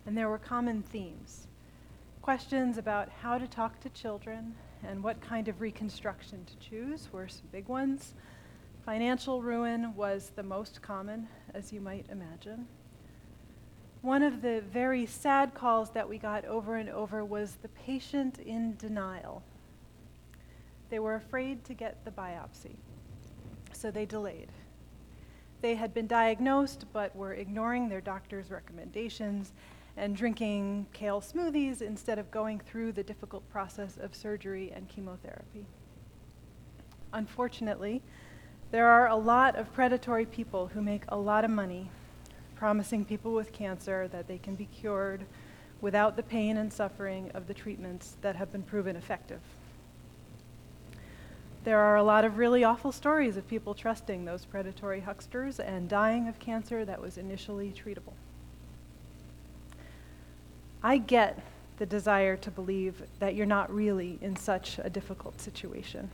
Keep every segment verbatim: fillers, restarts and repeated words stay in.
And there were common themes. Questions about how to talk to children and what kind of reconstruction to choose were some big ones. Financial ruin was the most common, as you might imagine. One of the very sad calls that we got over and over was the patient in denial. They were afraid to get the biopsy, so they delayed. They had been diagnosed but were ignoring their doctor's recommendations and drinking kale smoothies instead of going through the difficult process of surgery and chemotherapy. Unfortunately, there are a lot of predatory people who make a lot of money promising people with cancer that they can be cured without the pain and suffering of the treatments that have been proven effective. There are a lot of really awful stories of people trusting those predatory hucksters and dying of cancer that was initially treatable. I get the desire to believe that you're not really in such a difficult situation.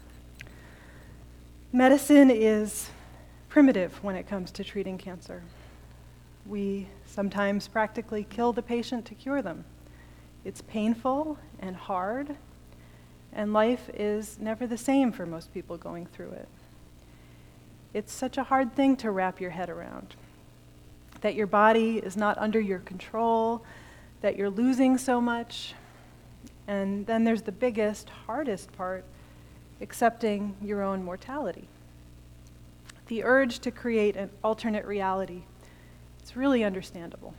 Medicine is primitive when it comes to treating cancer. We sometimes practically kill the patient to cure them. It's painful and hard, and life is never the same for most people going through it. It's such a hard thing to wrap your head around, that your body is not under your control, that you're losing so much, and then there's the biggest, hardest part, accepting your own mortality. The urge to create an alternate reality, it's really understandable.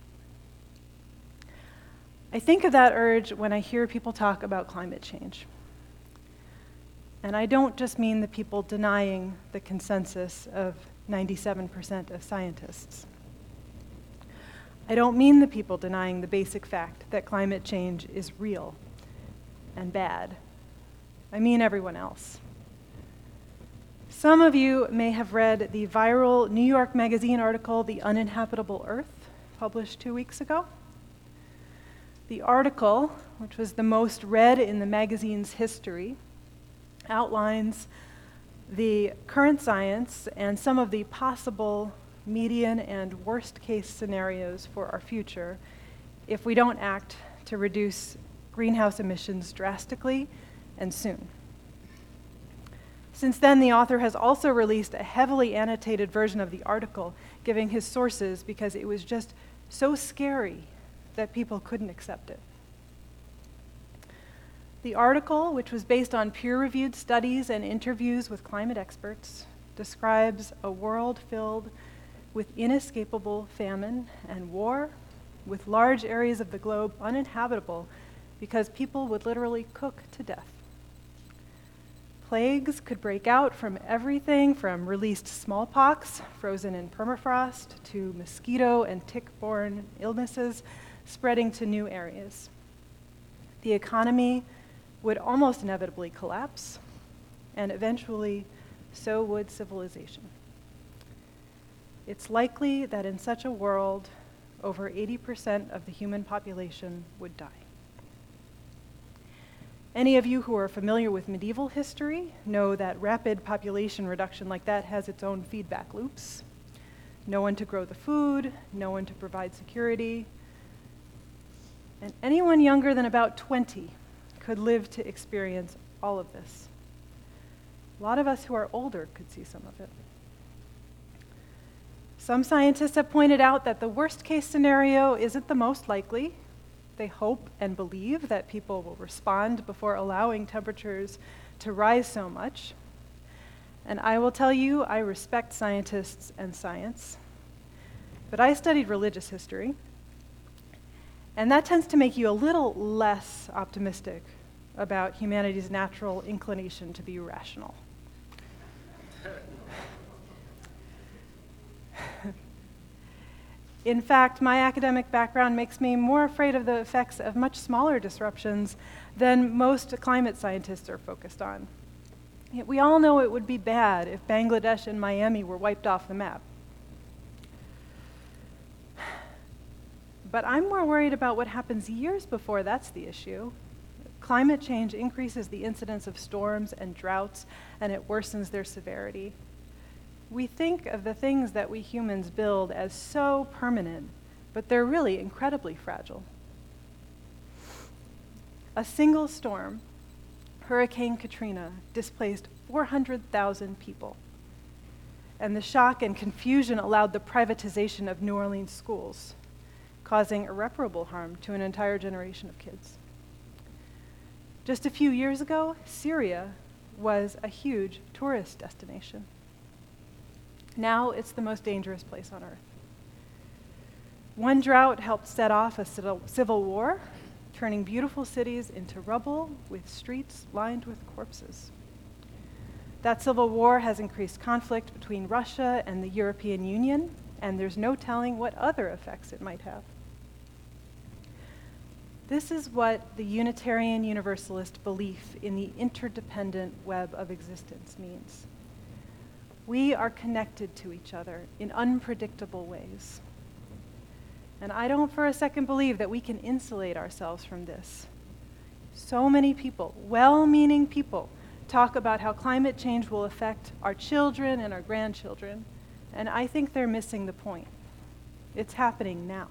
I think of that urge when I hear people talk about climate change. And I don't just mean the people denying the consensus of ninety-seven percent of scientists. I don't mean the people denying the basic fact that climate change is real and bad. I mean everyone else. Some of you may have read the viral New York Magazine article, The Uninhabitable Earth, published two weeks ago. The article, which was the most read in the magazine's history, outlines the current science and some of the possible median and worst case scenarios for our future if we don't act to reduce greenhouse emissions drastically and soon. Since then, the author has also released a heavily annotated version of the article, giving his sources because it was just so scary that people couldn't accept it. The article, which was based on peer-reviewed studies and interviews with climate experts, describes a world filled with inescapable famine and war, with large areas of the globe uninhabitable because people would literally cook to death. Plagues could break out from everything from released smallpox, frozen in permafrost, to mosquito and tick-borne illnesses spreading to new areas. The economy would almost inevitably collapse, and eventually, so would civilization. It's likely that in such a world, over eighty percent of the human population would die. Any of you who are familiar with medieval history know that rapid population reduction like that has its own feedback loops. No one to grow the food, no one to provide security. And anyone younger than about twenty could live to experience all of this. A lot of us who are older could see some of it. Some scientists have pointed out that the worst case scenario isn't the most likely. They hope and believe that people will respond before allowing temperatures to rise so much. And I will tell you, I respect scientists and science, but I studied religious history, and that tends to make you a little less optimistic about humanity's natural inclination to be rational. In fact, my academic background makes me more afraid of the effects of much smaller disruptions than most climate scientists are focused on. Yet we all know it would be bad if Bangladesh and Miami were wiped off the map. But I'm more worried about what happens years before that's the issue. Climate change increases the incidence of storms and droughts, and it worsens their severity. We think of the things that we humans build as so permanent, but they're really incredibly fragile. A single storm, Hurricane Katrina, displaced four hundred thousand people. And the shock and confusion allowed the privatization of New Orleans schools, causing irreparable harm to an entire generation of kids. Just a few years ago, Syria was a huge tourist destination. Now it's the most dangerous place on earth. One drought helped set off a civil war, turning beautiful cities into rubble with streets lined with corpses. That civil war has increased conflict between Russia and the European Union, and there's no telling what other effects it might have. This is what the Unitarian Universalist belief in the interdependent web of existence means. We are connected to each other in unpredictable ways. And I don't for a second believe that we can insulate ourselves from this. So many people, well-meaning people, talk about how climate change will affect our children and our grandchildren, and I think they're missing the point. It's happening now.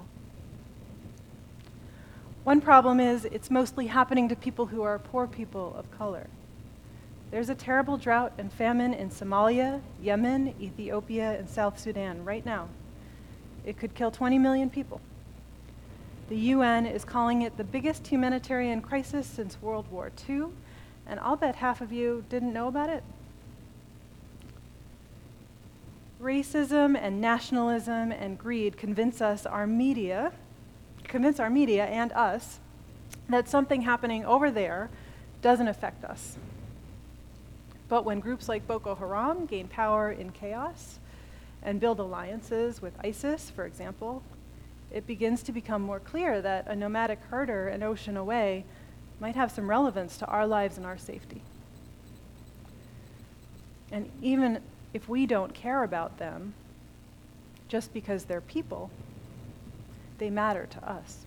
One problem is it's mostly happening to people who are poor people of color. There's a terrible drought and famine in Somalia, Yemen, Ethiopia, and South Sudan right now. It could kill twenty million people. The U N is calling it the biggest humanitarian crisis since World War Two, and I'll bet half of you didn't know about it. Racism and nationalism and greed convince us our media, convince our media and us that something happening over there doesn't affect us. But when groups like Boko Haram gain power in chaos and build alliances with ISIS, for example, it begins to become more clear that a nomadic herder an ocean away might have some relevance to our lives and our safety. And even if we don't care about them, just because they're people, they matter to us.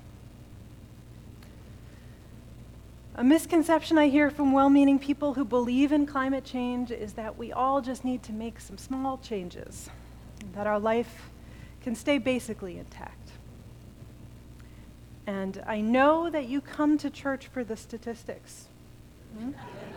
A misconception I hear from well-meaning people who believe in climate change is that we all just need to make some small changes, that our life can stay basically intact. And I know that you come to church for the statistics. Hmm?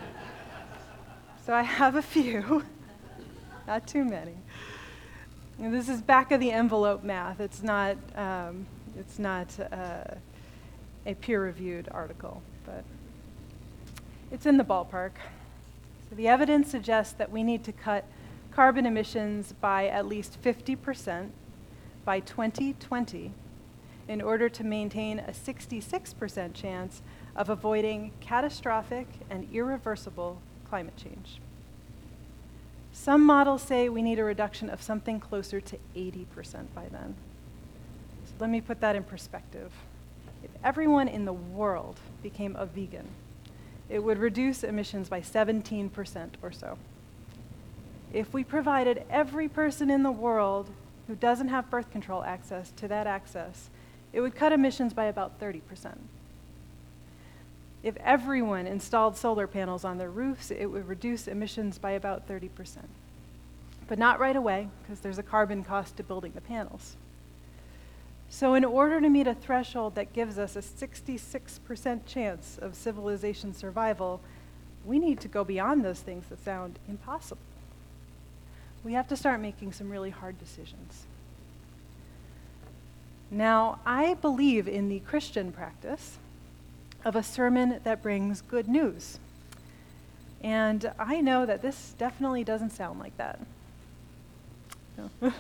So I have a few, not too many. And this is back of the envelope math. It's not, um, it's not uh, a peer-reviewed article, but it's in the ballpark. So the evidence suggests that we need to cut carbon emissions by at least fifty percent by twenty twenty in order to maintain a sixty-six percent chance of avoiding catastrophic and irreversible climate change. Some models say we need a reduction of something closer to eighty percent by then. So let me put that in perspective. If everyone in the world became a vegan, it would reduce emissions by seventeen percent or so. If we provided every person in the world who doesn't have birth control access to that access, it would cut emissions by about thirty percent. If everyone installed solar panels on their roofs, it would reduce emissions by about thirty percent. But not right away, because there's a carbon cost to building the panels. So in order to meet a threshold that gives us a sixty-six percent chance of civilization survival, we need to go beyond those things that sound impossible. We have to start making some really hard decisions. Now, I believe in the Christian practice of a sermon that brings good news. And I know that this definitely doesn't sound like that. No.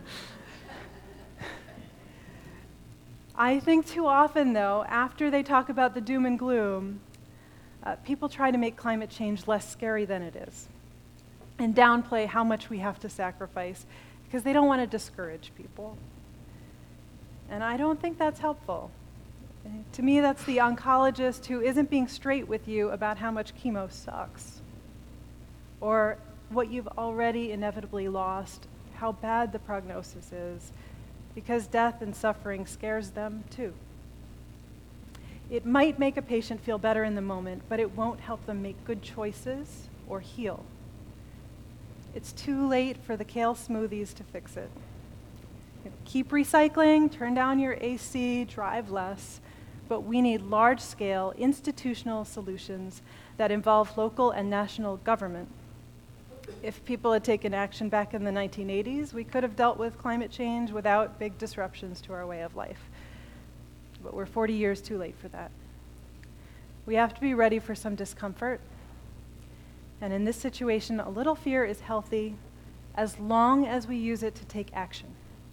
I think too often, though, after they talk about the doom and gloom, uh, people try to make climate change less scary than it is and downplay how much we have to sacrifice because they don't want to discourage people. And I don't think that's helpful. To me, that's the oncologist who isn't being straight with you about how much chemo sucks, or what you've already inevitably lost, how bad the prognosis is, because death and suffering scares them too. It might make a patient feel better in the moment, but it won't help them make good choices or heal. It's too late for the kale smoothies to fix it. Keep recycling, turn down your A C, drive less, but we need large-scale institutional solutions that involve local and national government. If people had taken action back in the nineteen eighties, we could have dealt with climate change without big disruptions to our way of life. But we're forty years too late for that. We have to be ready for some discomfort. And in this situation, a little fear is healthy as long as we use it to take action.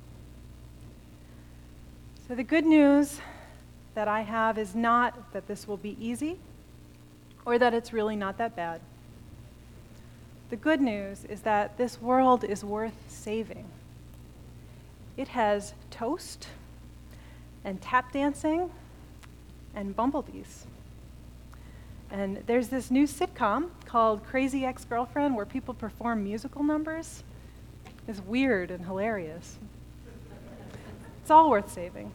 So the good news that I have is not that this will be easy or that it's really not that bad. The good news is that this world is worth saving. It has toast and tap dancing and bumblebees. And there's this new sitcom called Crazy Ex-Girlfriend where people perform musical numbers. It's weird and hilarious. It's all worth saving.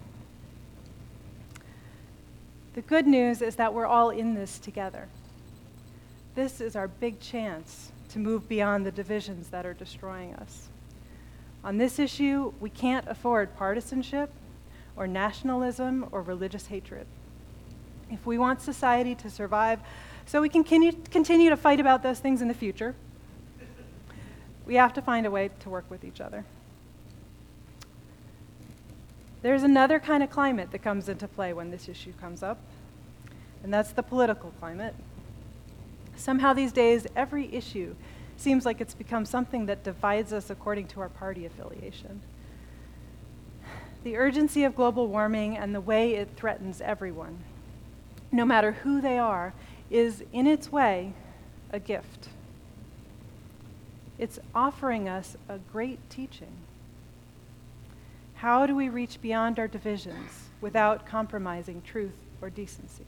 The good news is that we're all in this together. This is our big chance to move beyond the divisions that are destroying us. On this issue, we can't afford partisanship or nationalism or religious hatred. If we want society to survive so we can continue to fight about those things in the future, we have to find a way to work with each other. There's another kind of climate that comes into play when this issue comes up, and that's the political climate. Somehow these days, every issue seems like it's become something that divides us according to our party affiliation. The urgency of global warming and the way it threatens everyone, no matter who they are, is in its way a gift. It's offering us a great teaching. How do we reach beyond our divisions without compromising truth or decency?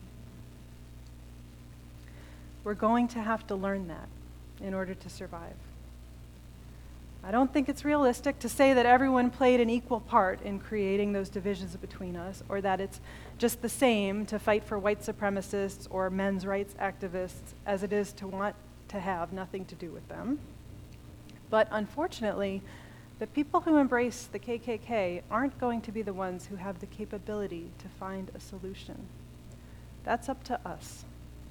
We're going to have to learn that in order to survive. I don't think it's realistic to say that everyone played an equal part in creating those divisions between us, or that it's just the same to fight for white supremacists or men's rights activists as it is to want to have nothing to do with them. But unfortunately, the people who embrace the K K K aren't going to be the ones who have the capability to find a solution. That's up to us.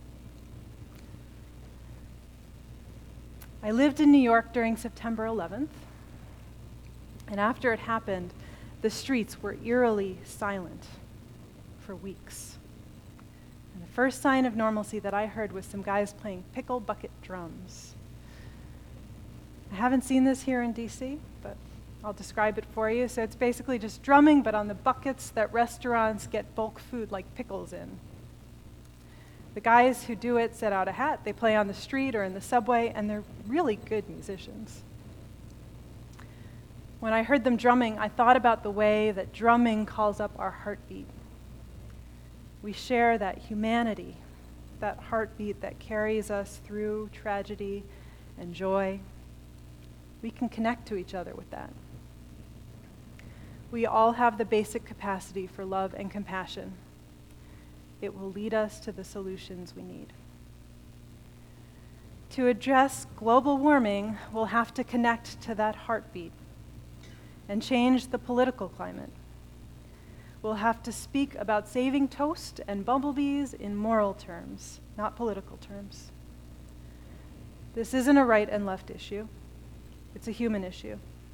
I lived in New York during September eleventh, and after it happened, the streets were eerily silent for weeks. And the first sign of normalcy that I heard was some guys playing pickle bucket drums. I haven't seen this here in D C, but I'll describe it for you. So it's basically just drumming, but on the buckets that restaurants get bulk food like pickles in. The guys who do it set out a hat, they play on the street or in the subway, and they're really good musicians. When I heard them drumming, I thought about the way that drumming calls up our heartbeat. We share that humanity, that heartbeat that carries us through tragedy and joy. We can connect to each other with that. We all have the basic capacity for love and compassion. It will lead us to the solutions we need. To address global warming, we'll have to connect to that heartbeat and change the political climate. We'll have to speak about saving toast and bumblebees in moral terms, not political terms. This isn't a right and left issue. It's a human issue.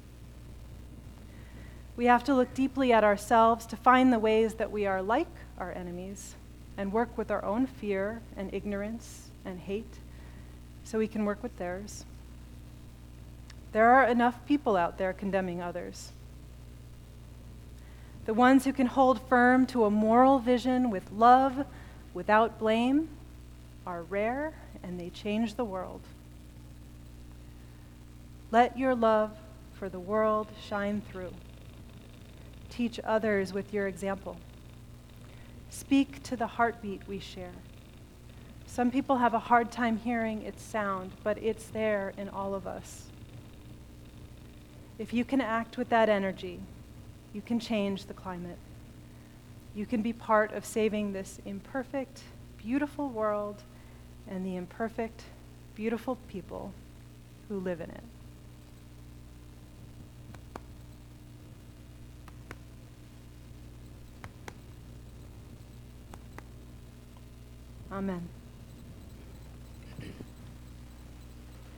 We have to look deeply at ourselves to find the ways that we are like our enemies and work with our own fear and ignorance and hate so we can work with theirs. There are enough people out there condemning others. The ones who can hold firm to a moral vision with love, without blame, are rare and they change the world. Let your love for the world shine through. Teach others with your example. Speak to the heartbeat we share. Some people have a hard time hearing its sound, but it's there in all of us. If you can act with that energy, you can change the climate. You can be part of saving this imperfect, beautiful world and the imperfect, beautiful people who live in it. Amen.